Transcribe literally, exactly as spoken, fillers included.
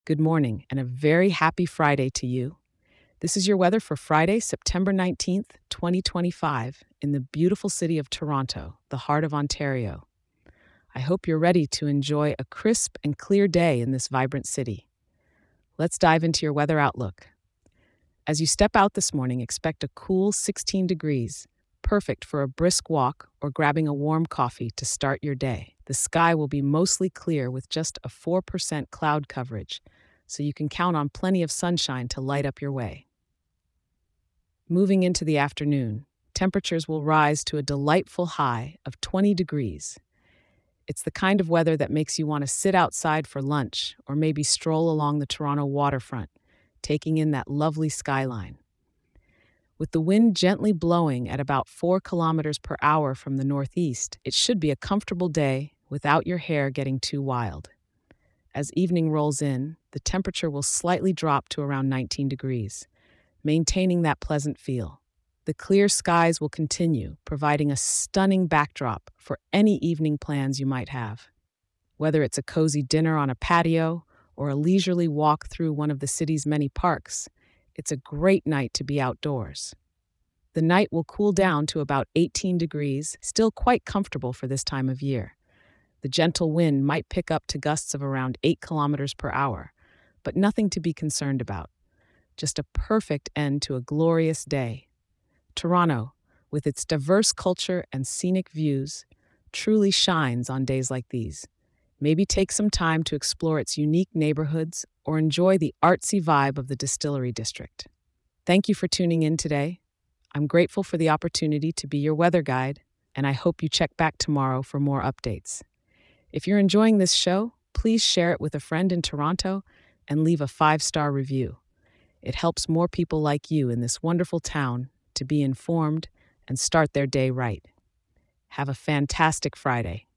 Good morning, and a very happy Friday to you. This is your weather for Friday, September nineteenth, twenty twenty-five, in the beautiful city of Toronto, the heart of Ontario. I hope you're ready to enjoy a crisp and clear day in this vibrant city. Let's dive into your weather outlook. As you step out this morning, expect a cool sixteen degrees, perfect for a brisk walk or grabbing a warm coffee to start your day. The sky will be mostly clear with just a four percent cloud coverage, so you can count on plenty of sunshine to light up your way. Moving into the afternoon, temperatures will rise to a delightful high of twenty degrees. It's the kind of weather that makes you want to sit outside for lunch or maybe stroll along the Toronto waterfront, taking in that lovely skyline. With the wind gently blowing at about four kilometers per hour from the northeast, it should be a comfortable day without your hair getting too wild. As evening rolls in, the temperature will slightly drop to around nineteen degrees, maintaining that pleasant feel. The clear skies will continue, providing a stunning backdrop for any evening plans you might have. Whether it's a cozy dinner on a patio or a leisurely walk through one of the city's many parks, it's a great night to be outdoors. The night will cool down to about eighteen degrees, still quite comfortable for this time of year. The gentle wind might pick up to gusts of around eight kilometers per hour, but nothing to be concerned about. Just a perfect end to a glorious day. Toronto, with its diverse culture and scenic views, truly shines on days like these. Maybe take some time to explore its unique neighborhoods or enjoy the artsy vibe of the Distillery District. Thank you for tuning in today. I'm grateful for the opportunity to be your weather guide, and I hope you check back tomorrow for more updates. If you're enjoying this show, please share it with a friend in Toronto and leave a five-star review. It helps more people like you in this wonderful town to be informed and start their day right. Have a fantastic Friday.